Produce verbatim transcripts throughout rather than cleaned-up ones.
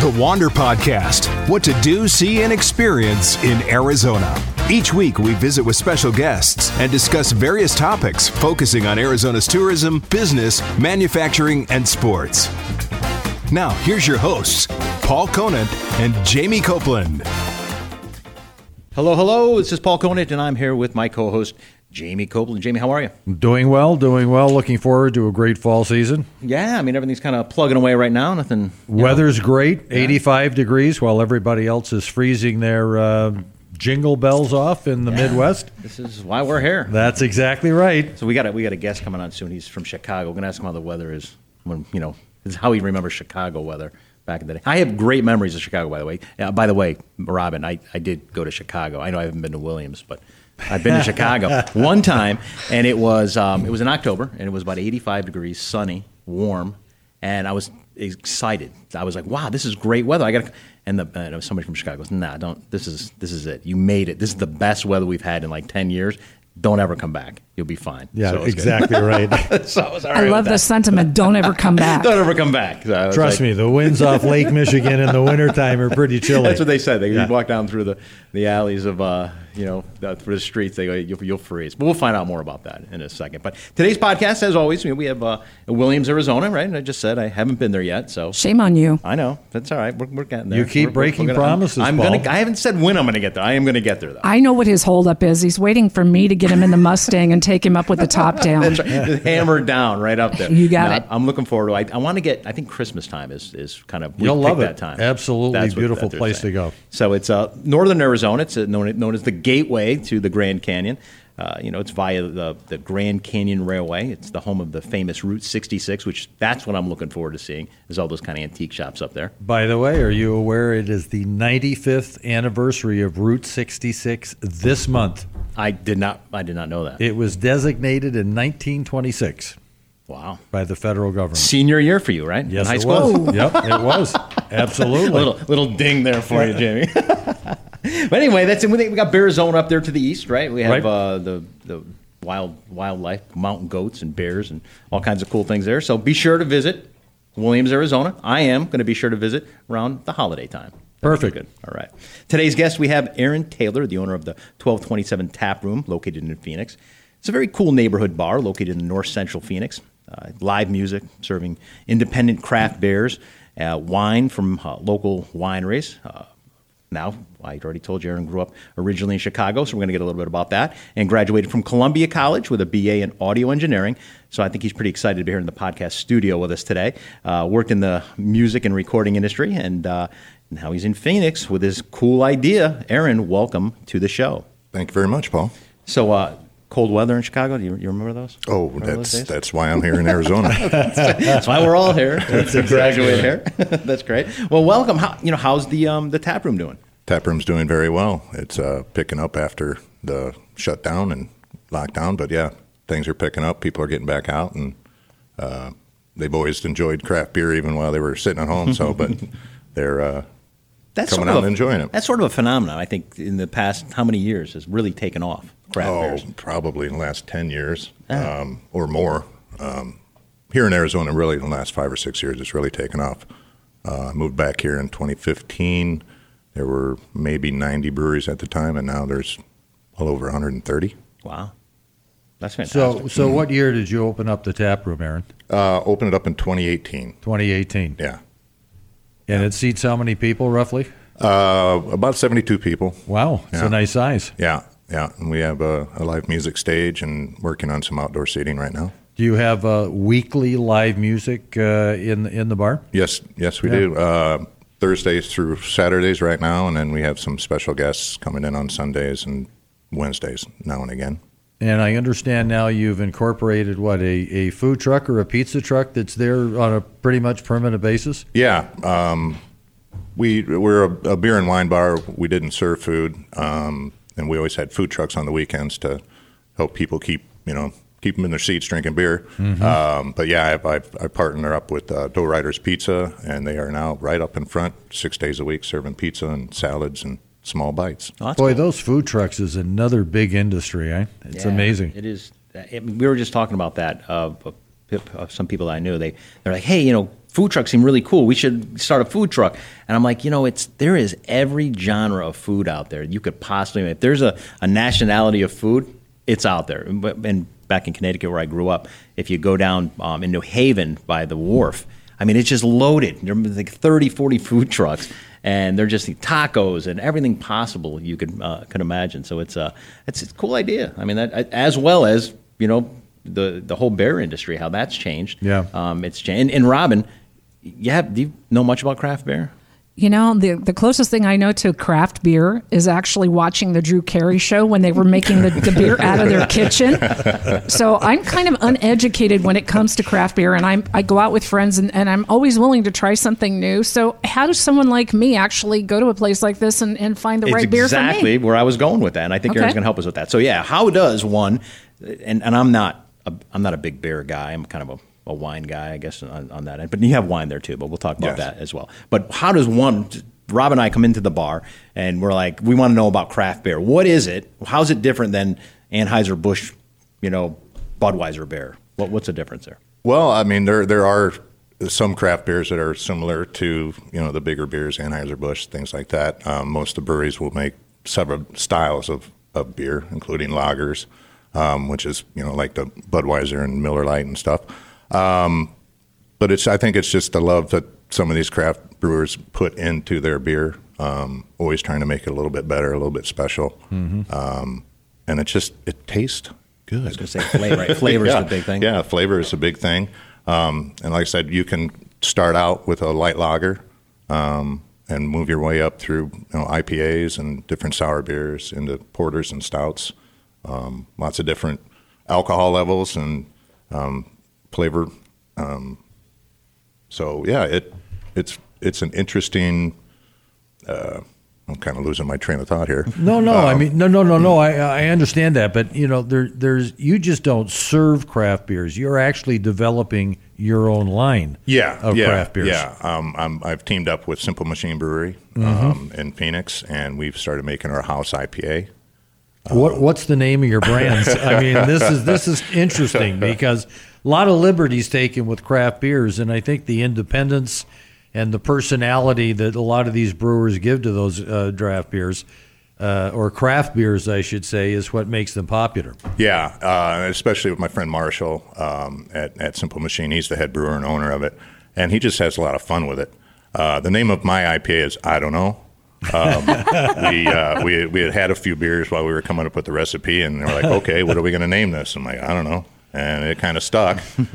The Wander Podcast, what to do, see, and experience in Arizona. Each week, we visit with special guests and discuss various topics focusing on Arizona's tourism, business, manufacturing, and sports. Now, here's your hosts, Paul Conant and Jamie Copeland. Hello, hello. This is Paul Conant, and I'm here with my co-host, Jamie Copeland. Jamie, how are you? Doing well, doing well. Looking forward to a great fall season. Yeah, I mean, everything's kind of plugging away right now. Nothing. Weather's know. great, eighty-five degrees, while everybody else is freezing their uh, jingle bells off in the yeah. Midwest. This is why we're here. That's exactly right. So we got a, we got a guest coming on soon. He's from Chicago. We're going to ask him how the weather is. When you know, it's how he remembers Chicago weather back in the day. I have great memories of Chicago, by the way. Uh, by the way, Robin, I, I did go to Chicago. I know I haven't been to Williams, but I've been to Chicago one time, and it was um, it was in October, and it was about eighty-five degrees, sunny, warm, and I was excited. I was like, "Wow, this is great weather." I got to, and the and somebody from Chicago goes, "Nah, don't. This is this is it. You made it. This is the best weather we've had in like ten years. Don't ever come back. You'll be fine." Yeah, so exactly right. so I, was all I right love the sentiment. Don't ever come back. Don't ever come back. So Trust like, me, the winds off Lake Michigan in the wintertime are pretty chilly. That's what they said. They yeah. walk down through the, the alleys of, uh, you know, the, through the streets. They go, you'll, you'll freeze. But we'll find out more about that in a second. But today's podcast, as always, we have uh, Williams, Arizona, right? And I just said I haven't been there yet. So shame on you. I know. That's all right. We're, we're getting there. You keep we're, breaking we're gonna, promises, I'm, I'm Paul. gonna, I haven't said when I'm going to get there. I am going to get there, though. I know what his holdup is. He's waiting for me to get him in the Mustang and take him up with the top down. That's right. Hammered down right up there. You got now, it. I'm looking forward to it. I, I want to get, I think Christmas time is, is kind of, we You'll pick love that it. time. Absolutely That's what- beautiful that they're place saying. to go. So it's uh, northern Arizona. It's uh, known, known as the gateway to the Grand Canyon. Uh, you know, it's via the, the Grand Canyon Railway. It's the home of the famous Route sixty-six, which that's what I'm looking forward to seeing, is all those kind of antique shops up there. By the way, are you aware it is the ninety-fifth anniversary of Route sixty-six this month? I did not I did not know that. It was designated in nineteen twenty-six. Wow. By the federal government. Senior year for you, right? Yes, In high it school? was. Yep, it was. Absolutely. a little, little ding there for you, Jamie. But anyway, that's it. We got Bear Zone up there to the east, right? We have Right. uh, the the wild wildlife, mountain goats and bears and all kinds of cool things there. So be sure to visit Williams, Arizona. I am going to be sure to visit around the holiday time. Perfect. Good. All right. Today's guest, we have Aaron Taylor, the owner of the twelve twenty-seven Tap Room, located in Phoenix. It's a very cool neighborhood bar located in north central Phoenix. Uh, live music, serving independent craft beers, uh, wine from uh, local wineries. Uh, now, I already told you Aaron grew up originally in Chicago, so we're going to get a little bit about that, and graduated from Columbia College with a B A in audio engineering. So I think he's pretty excited to be here in the podcast studio with us today. Uh, worked in the music and recording industry, and uh, now he's in Phoenix with his cool idea. Aaron, welcome to the show. Thank you very much, Paul. So, uh, cold weather in Chicago, do you, you remember those? Oh, remember that's those that's why I'm here in Arizona. That's why we're all here. That's to graduate here. That's great. Well, welcome. How, you know, how's the um, the tap room doing? Tap room's doing very well. It's uh, picking up after the shutdown and lockdown, but yeah, things are picking up. People are getting back out, and uh, they've always enjoyed craft beer even while they were sitting at home. So, but they're uh, that's coming sort out of a, and enjoying it. That's sort of a phenomenon. I think in the past, how many years has really taken off? Craft oh, beers. probably in the last ten years Ah. um, or more. Um, here in Arizona, really, in the last five or six years, it's really taken off. Uh, I moved back here in twenty fifteen. There were maybe ninety breweries at the time, and now there's well over one hundred thirty. Wow, that's fantastic. So, so what year did you open up the tap room, Aaron? Uh, opened it up in twenty eighteen. twenty eighteen. Yeah. And it seats how many people, roughly? Uh, about seventy-two people. Wow, it's Yeah. a nice size. Yeah, yeah. And we have a, a live music stage and working on some outdoor seating right now. Do you have uh, weekly live music uh, in in the bar? Yes, yes, we Yeah. do. Uh, Thursdays through Saturdays right now, and then we have some special guests coming in on Sundays and Wednesdays now and again. And I understand now you've incorporated, what, a, a food truck or a pizza truck that's there on a pretty much permanent basis? Yeah, um, we, we're a, a beer and wine bar. We didn't serve food, um, and we always had food trucks on the weekends to help people keep, you know, keep them in their seats drinking beer. Mm-hmm. Um, but yeah, I've, I've, I partner up with uh, Dough Riders Pizza, and they are now right up in front, six days a week, serving pizza and salads and small bites. Oh, Boy, cool. those food trucks is another big industry, eh? It's Yeah, amazing. It is. I mean, we were just talking about that. Uh, uh, some people I knew, they they're like, hey, you know, food trucks seem really cool. We should start a food truck. And I'm like, you know, it's there is every genre of food out there you could possibly. If there's a, a nationality of food, it's out there. And back in Connecticut where I grew up, if you go down um, in New Haven by the wharf, I mean, it's just loaded. There's like thirty, forty food trucks, and they're just the tacos and everything possible you could uh, could imagine. So it's a it's a cool idea. I mean, that, as well as you know the the whole beer industry, how that's changed. Yeah, um, it's changed. And, and Robin, you have, do you know much about craft beer? You know, the the closest thing I know to craft beer is actually watching the Drew Carey show when they were making the, the beer out of their kitchen. So I'm kind of uneducated when it comes to craft beer, and I'm, I go out with friends, and, and I'm always willing to try something new. So how does someone like me actually go to a place like this and, and find the it's right beer for me? Exactly where I was going with that, and I think Okay. Erin's going to help us with that. So yeah, how does one, and, and I'm not a, I'm not a big beer guy. I'm kind of a a wine guy, I guess, on, on that end. But you have wine there too, but we'll talk about Yes. that as well. But how does one, Rob and I come into the bar and we're like, we want to know about craft beer. What is it? How's it different than Anheuser-Busch, you know, Budweiser beer? What, what's the difference there? Well, I mean, there there are some craft beers that are similar to, you know, the bigger beers, Anheuser-Busch, things like that. Um, most of the breweries will make several styles of, of beer, including lagers, um, which is, you know, like the Budweiser and Miller Lite and stuff. Um, but it's, I think it's just the love that some of these craft brewers put into their beer, um, always trying to make it a little bit better, a little bit special. Mm-hmm. Um, and it just, it tastes good. I was going to say flavor. Right? Flavor is yeah. the big thing. Yeah, flavor is a big thing. Um, and like I said, you can start out with a light lager, um, and move your way up through, you know, I P As and different sour beers into porters and stouts. Um, lots of different alcohol levels and, um, flavor. Um, so yeah, it it's it's an interesting. Uh, I'm kind of losing my train of thought here. No, no, Um, I mean, no, no, no, no. I I understand that, but you know, there there's you just don't serve craft beers. You're actually developing your own line. Yeah, of yeah, craft beers. Yeah, um, I'm, I've teamed up with Simple Machine Brewery Mm-hmm. um, in Phoenix, and we've started making our house I P A. What what's the name of your brands? I mean, this is this is interesting because a lot of liberties taken with craft beers, and I think the independence and the personality that a lot of these brewers give to those uh, draft beers, uh, or craft beers, I should say, is what makes them popular. Yeah, uh, especially with my friend Marshall um, at, at Simple Machine. He's the head brewer and owner of it, and he just has a lot of fun with it. Uh, the name of my I P A is I Don't Know. um, we, uh, we we had had a few beers while we were coming up with the recipe, and they're like, "Okay, what are we going to name this?" I'm like, "I don't know," and it kind of stuck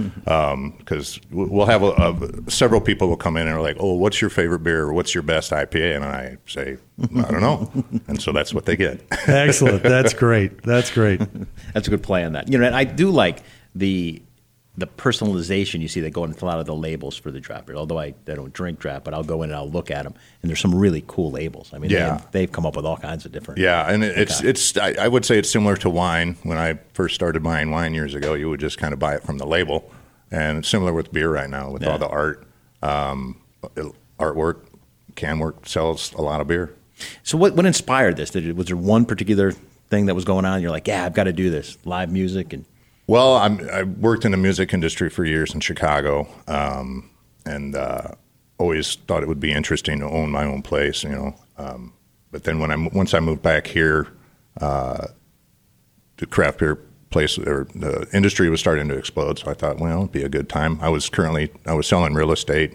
because um, we'll have a, a, several people will come in and are like, "Oh, what's your favorite beer? Or what's your best I P A?" And I say, "I don't know," and so that's what they get. Excellent. That's great. That's great. That's a good play on that. You know, and I do like the the personalization you see. They go and fill out of the labels for the draft beer. Although I, I don't drink draft, but I'll go in and I'll look at them, and there's some really cool labels. I mean, Yeah. they, they've come up with all kinds of different. Yeah, and it, it's Okay. it's I, I would say it's similar to wine. When I first started buying wine years ago, you would just kind of buy it from the label, and it's similar with beer right now with Yeah. all the art, um, artwork, can work sells a lot of beer. So what what inspired this? Did it, was there one particular thing that was going on? You're like, yeah, I've got to do this. Live music and. Well, I'm, I worked in the music industry for years in Chicago, um, and uh, always thought it would be interesting to own my own place, you know. Um, but then when I once I moved back here, uh, the craft beer place or the industry was starting to explode. So I thought, well, it'd be a good time. I was currently I was selling real estate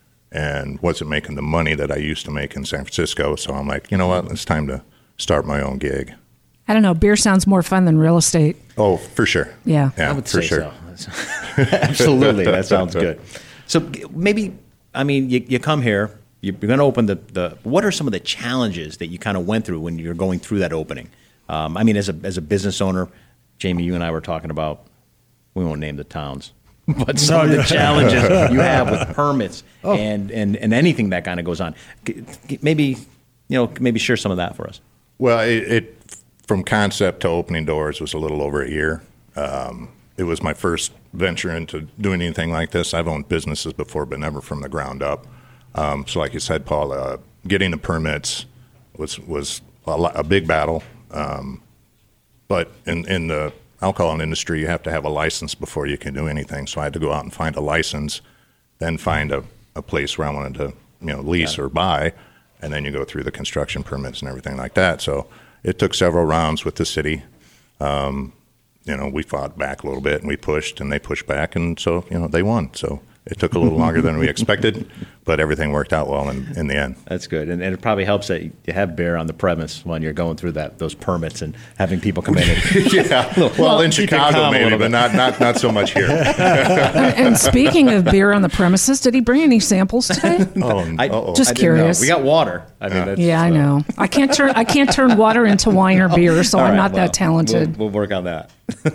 and wasn't making the money that I used to make in San Francisco. So I'm like, you know what? It's time to start my own gig. I don't know. Beer sounds more fun than real estate. Oh, for sure. Yeah. I would for say sure. so. Absolutely, that sounds good. So g- maybe, I mean, you, you come here, you're going to open the, the. What are some of the challenges that you kind of went through when you're going through that opening? Um, I mean, as a as a business owner, Jamie, you and I were talking about. We won't name the towns, but some No, of the yeah. challenges you have with permits Oh. and, and and anything that kind of goes on. G- g- Maybe, you know, maybe share some of that for us. Well, it, it from concept to opening doors was a little over a year. Um, it was my first venture into doing anything like this. I've owned businesses before, but never from the ground up. Um, so, like you said, Paul, uh, getting the permits was was a, lot, a big battle. Um, but in, in the alcohol industry, you have to have a license before you can do anything. So I had to go out and find a license, then find a a place where I wanted to, you know, lease or buy, and then you go through the construction permits and everything like that. So it took several rounds with the city. Um, you know, we fought back a little bit and we pushed and they pushed back, and so, you know, they won. So it took a little longer than we expected, but everything worked out well in, in the end. That's good, and, and it probably helps that you have beer on the premise when you're going through that those permits and having people come in. And, yeah, well, well, in Chicago maybe, but not, not not so much here. and, and speaking of beer on the premises, did he bring any samples today? oh, I, uh-oh. Just I didn't curious. know. We got water. I mean, Yeah. that's, Yeah, I uh, know. I can't turn I can't turn water into wine or beer, so all I'm right, not well, that talented. We'll, we'll work on that.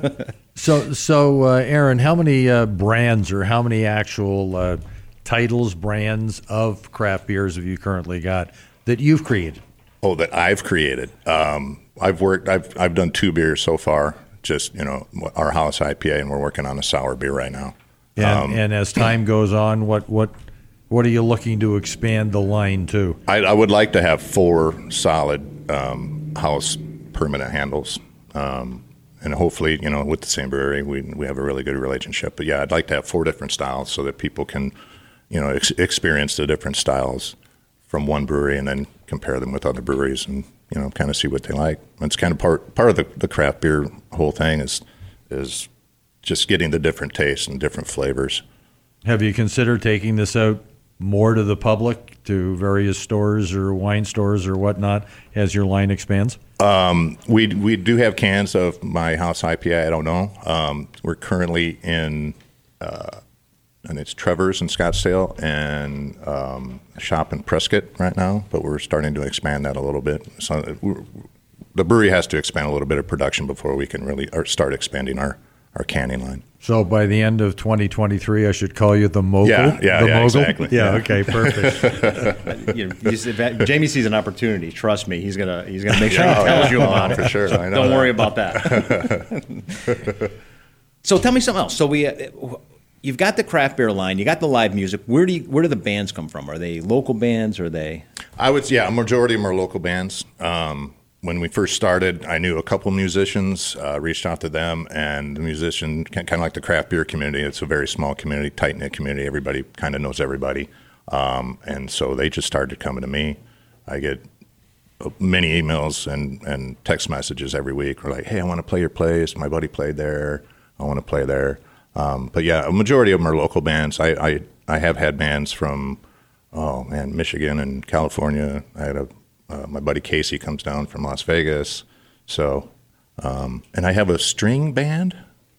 So, so uh, Aaron, how many uh, brands or how many actual uh, titles, brands of craft beers have you currently got that you've created? Oh, that I've created. Um, I've worked. I've I've done two beers so far. Just, you know, our house I P A, and we're working on a sour beer right now. And, Um, and as time goes on, what what what are you looking to expand the line to? I, I would like to have four solid um, house permanent handles, um, and hopefully, you know, with the same brewery, we we have a really good relationship. But yeah, I'd like to have four different styles so that people can, you know, ex- experience the different styles from one brewery and then compare them with other breweries and, you know, kind of see what they like. It's kind of part part of the, the craft beer whole thing is is just getting the different tastes and different flavors. Have you considered taking this out more to the public, to various stores or wine stores or whatnot, as your line expands? Um, we we do have cans of my house I P A. I don't know. Um, we're currently in, uh, and it's Trevor's in Scottsdale and um, a shop in Prescott right now. But we're starting to expand that a little bit. So we're, the brewery has to expand a little bit of production before we can really or start expanding our, our canning line. So by the end of twenty twenty-three, I should call you the mogul? Yeah, yeah, the yeah, mogul? exactly. Yeah, Yeah. okay, perfect. You know, he's- if that- Jamie sees an opportunity. Trust me, he's gonna he's gonna make sure he tells you about it For sure, So I know don't that. worry about that. So tell me something else. So we, uh, you've got the craft beer line, you got the live music. Where do you, where do the bands come from? Are they local bands? Or are they? I would, yeah, a majority of them are local bands. Um, when we first started, I knew a couple musicians, uh, reached out to them, and the musician, kind of like the craft beer community, it's a very small community, tight-knit community. Everybody kind of knows everybody. Um, and so they just started coming to me. I get many emails and, and text messages every week. We're like, hey, I want to play your place. My buddy played there. I want to play there. Um, but yeah, a majority of them are local bands. I, I, I have had bands from, oh man, Michigan and California. I had a Uh, my buddy Casey comes down from Las Vegas. So, um, and I have a string band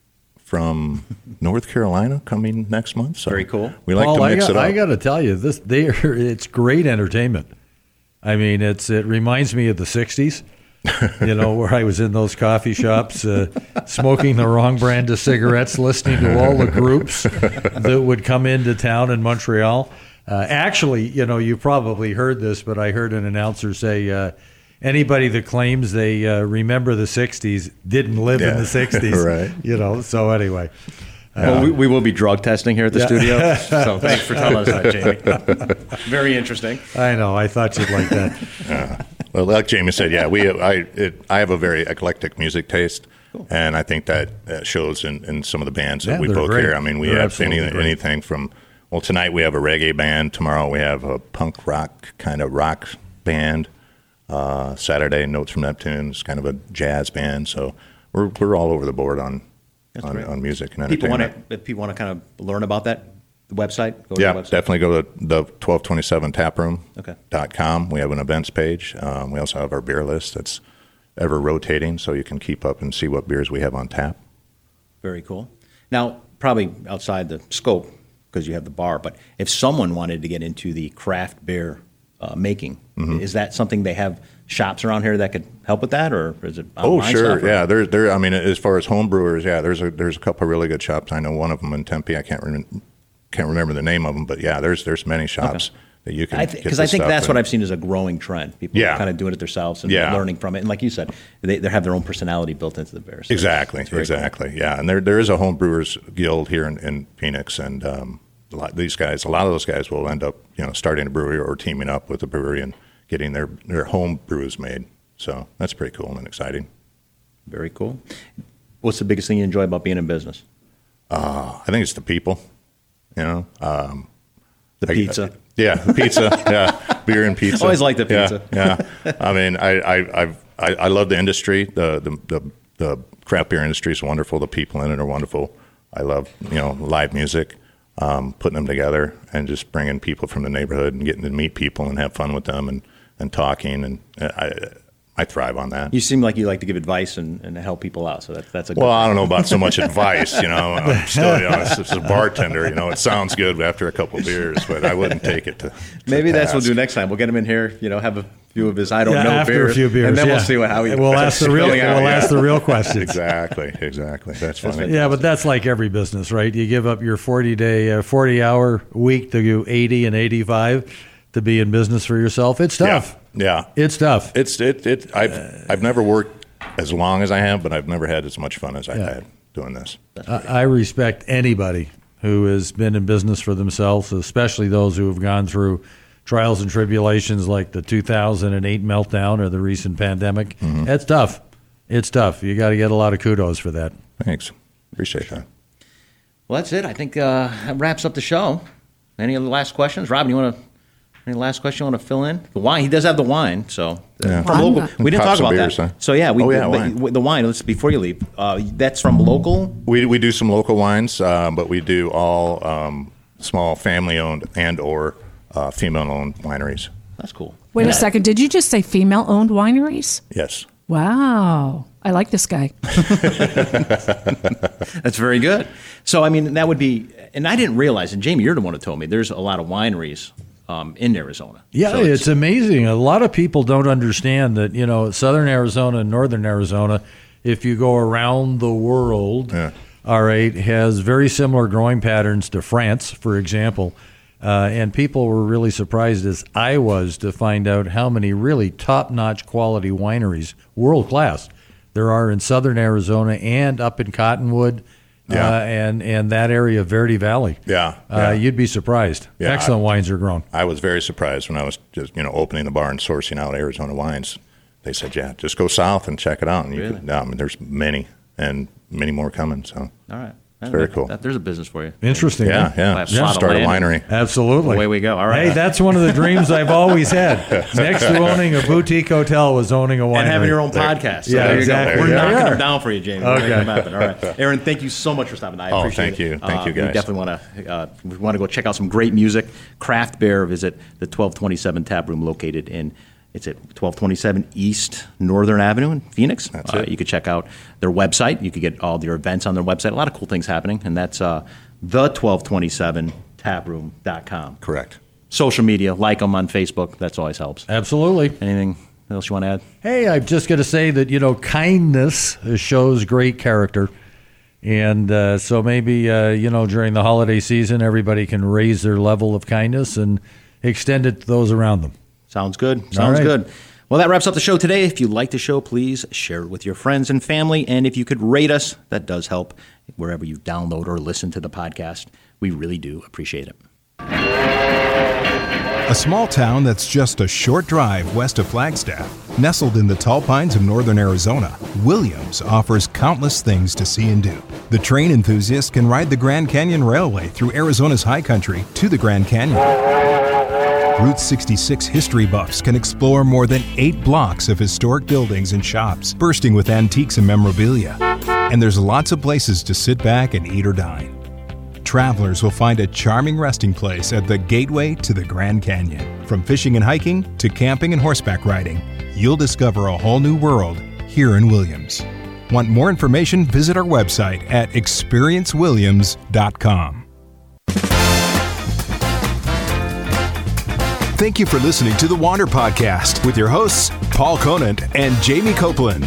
from North Carolina coming next month. So Very cool. We like Paul, to mix I got, it up. I got to tell you, this they are, it's great entertainment. I mean, it's it reminds me of the sixties, you know, where I was in those coffee shops uh, smoking the wrong brand of cigarettes, listening to all the groups that would come into town in Montreal. Uh, actually, you know, you probably heard this, but I heard an announcer say uh, anybody that claims they uh, remember the sixties didn't live in Yeah, the sixties. right. You know, so anyway. Well, we, we will be drug testing here at the Yeah. studio. So thanks for telling us that, Jamie. Very interesting. I know. I thought you'd like that. Uh, well, like Jamie said, yeah, we I it, I have a very eclectic music taste, and I think that uh, shows in, in some of the bands that Yeah, we they're book great. here. I mean, we They're have any, absolutely great. anything from, well, tonight we have a reggae band. Tomorrow we have a punk rock kind of rock band. Uh, Saturday, Notes from Neptune is kind of a jazz band. So we're we're all over the board on on, great. on music and People entertainment. want to if people want to kind of learn about that the website. Go to Yeah, the website. definitely go to the twelve twenty-seven taproom Okay. dot com. We have an events page. Um, we also have our beer list that's ever rotating, so you can keep up and see what beers we have on tap. Very cool. Now, probably outside the scope because you have the bar, but if someone wanted to get into the craft beer uh, making, Mm-hmm. is that something they have shops around here that could help with that, or is it Oh, online sure, stuff, or- yeah. There's there. I mean, as far as home brewers, yeah, there's a there's a couple of really good shops. I know one of them in Tempe. I can't rem- can't remember the name of them, but yeah, there's there's many shops that you can. Because I, think that's what I've seen as a growing trend. People Yeah. are kind of doing it themselves and Yeah. learning from it. And like you said, they, they have their own personality built into the beers. So Exactly, it's very cool. exactly. Yeah, and there there is a home brewers guild here in, in Phoenix, and um, a lot these guys, a lot of those guys will end up, you know, starting a brewery or teaming up with a brewery and getting their their home brews made. So that's pretty cool and exciting. Very cool. What's the biggest thing you enjoy about being in business? Uh, I think it's the people. You know, um, The pizza. I, yeah, the pizza. Yeah, beer and pizza. Always like the pizza. Yeah, yeah. I mean, I I I've, I I love the industry. The, the the the craft beer industry is wonderful. The people in it are wonderful. I love you know live music, um, putting them together, and just bringing people from the neighborhood and getting to meet people and have fun with them and, and talking. And I I thrive on that. You seem like you like to give advice and, and help people out, so that's that's a good well, thing. I don't know about so much advice, you know. I'm still, you know, as, as a bartender, you know, it sounds good after a couple of beers, but I wouldn't take it to. to Maybe that's what task. we'll do next time. We'll get him in here, you know, have a few of his I don't Yeah, know after beers, a few beers, and then yeah. we'll see what, how he. We'll ask the real. filling out, We'll yeah. ask the real questions. Exactly, exactly. That's funny. Yeah, but that's like every business, right? You give up your forty day, uh, forty hour week to do eighty and eighty-five to be in business for yourself. It's tough. Yeah, yeah. It's tough. It's it it. I've I've never worked as long as I have, but I've never had as much fun as I've Yeah. had doing this. I I respect anybody who has been in business for themselves, especially those who have gone through trials and tribulations like the two thousand eight meltdown or the recent pandemic. Mm-hmm. It's tough. It's tough. You got to get a lot of kudos for that. Thanks, appreciate that. Well, that's it. I think uh, that wraps up the show. Any other last questions, Robin? You want to? Any last question you want to fill in? The wine. He does have the wine, so Yeah. from Wine. local. We didn't Pop talk some about beers, that. huh? So yeah, we Oh, yeah, the, wine. the wine. Let's before you leave. Uh, that's from local. We we do some local wines, uh, but we do all um, small family owned and or uh, female owned wineries. That's cool. Wait Yeah. a second. Did you just say female-owned wineries? Yes. Wow. I like this guy. That's very good. So I mean, that would be. And I didn't realize. And Jamie, you're the one who told me. There's a lot of wineries um, in Arizona. Yeah, So it's, amazing. A lot of people don't understand that, you know, southern Arizona and northern Arizona, if you go around the world, Yeah. all right, has very similar growing patterns to France, for example. Uh, and people were really surprised, as I was, to find out how many really top-notch quality wineries, world class, there are in southern Arizona and up in Cottonwood Yeah. uh, and, and that area of Verde Valley. Yeah, Uh, yeah. You'd be surprised. Yeah, Excellent I- wines are grown. I was very surprised when I was just you know opening the bar and sourcing out Arizona wines. They said, "Yeah, just go south and check it out." And you Really? could, yeah, I mean, there's many and many more coming. So All right. It's very That- cool. that- there's a business for you. Interesting. yeah, huh? yeah, Buy a plot of start a land. winery. Absolutely. Away we go. All right. Hey, that's one of the dreams I've always had. Next to owning a boutique hotel was owning a winery. And having your own podcast. So Yeah, there you exactly. go. We're There you knocking go. them down for you, Jamie. We're Okay. making them happen. All right. Aaron, thank you so much for stopping by. I Oh, appreciate thank it. you. Thank you, We guys. definitely want to uh, we want to go check out some great music. Craft Bear, visit the twelve twenty-seven Tap Room located in, it's at twelve twenty-seven East Northern Avenue in Phoenix. That's Uh, it. You could check out their website. You could get all their events on their website. A lot of cool things happening, and that's uh, the twelve twenty-seven taproom dot com. Correct. Social media, like them on Facebook. That's always helps. Absolutely. Anything else you want to add? Hey, I'm just going to say that, you know, kindness shows great character. And uh, so maybe, uh, you know, during the holiday season, everybody can raise their level of kindness and extend it to those around them. Sounds good. Sounds right. good. Well, that wraps up the show today. If you like the show, please share it with your friends and family. And if you could rate us, that does help wherever you download or listen to the podcast. We really do appreciate it. A small town that's just a short drive west of Flagstaff, nestled in the tall pines of northern Arizona, Williams offers countless things to see and do. The train enthusiast can ride the Grand Canyon Railway through Arizona's high country to the Grand Canyon. Route sixty-six history buffs can explore more than eight blocks of historic buildings and shops, bursting with antiques and memorabilia. And there's lots of places to sit back and eat or dine. Travelers will find a charming resting place at the gateway to the Grand Canyon. From fishing and hiking to camping and horseback riding, you'll discover a whole new world here in Williams. Want more information? Visit our website at experience williams dot com. Thank you for listening to the Wander Podcast with your hosts, Paul Conant and Jamie Copeland.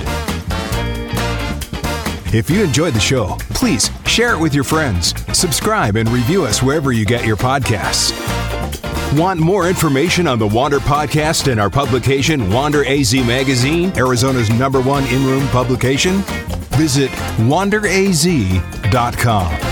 If you enjoyed the show, please share it with your friends, subscribe, and review us wherever you get your podcasts. Want more information on the Wander Podcast and our publication, Wander A Z Magazine, Arizona's number one in-room publication? Visit wander a z dot com.